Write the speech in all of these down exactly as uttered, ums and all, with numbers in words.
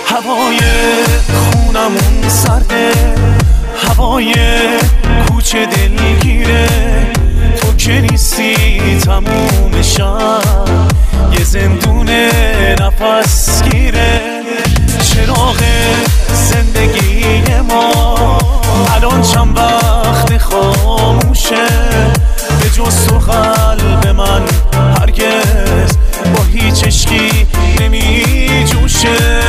هوای خونمون سرده، هوای کوچه دلگیره، تو که نیستی تموم شب یه زندون نفس گیره. چراغ زندگی ما الان چند وقت خاموشه، به جز تو قلب من هرگز با هیچ عشقی نمی جوشه.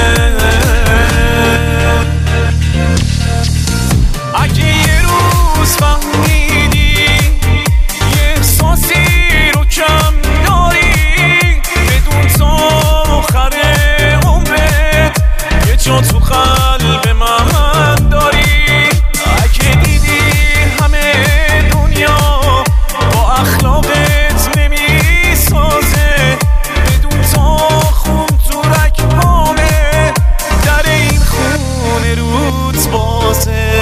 اگه یه روز فهمیدی یه احساسی رو کم داری، بدون تا آخر عمرت یه جا تو قلب من داری. اگه دیدی همه دنیا با اخلاقت نمیسازه، بدون تا خون تو رگ‌هامه در این خونه روت بازه.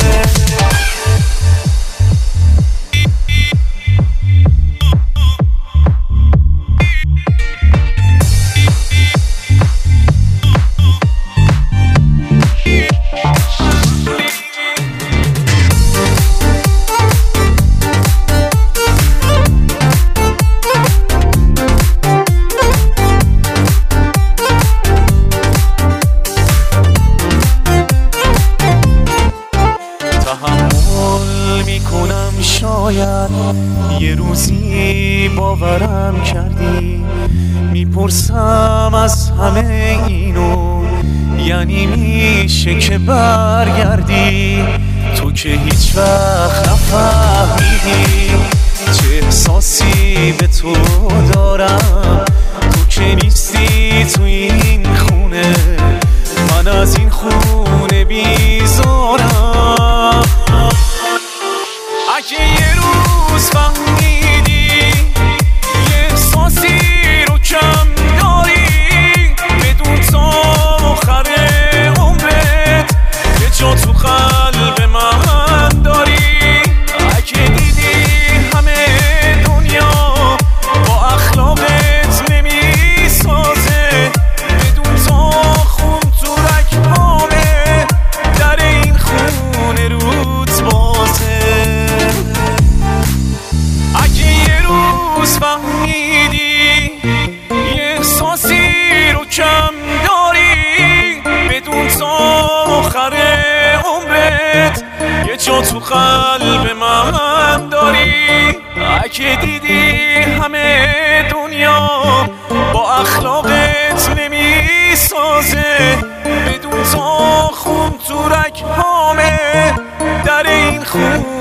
شاید یه روزی باورم کردی، میپرسم از همه اینو یعنی میشه که برگردی؟ تو که هیچ وقت نفهمیدی چه احساسی به تو دارم. تو که نیستی تو این خونه، من از این خونه بیزارم. اگه یه روز فهمیدی یه احساسی رو کم داری، بدون تا آخر عمرت یه جا تو قلب من داری. اگه دیدی همه دنیا با اخلاقت نمیسازه، بدون تا خون تو رگ‌هامه در این خونه روت بازه. فهمیدی یه احساسی رو کم داری، بدون تا آخر عمرت یه جا تو قلب من داری. اگه دیدی همه دنیا با اخلاقت نمیسازه، بدون تا خون تو رگ‌هامه در این خون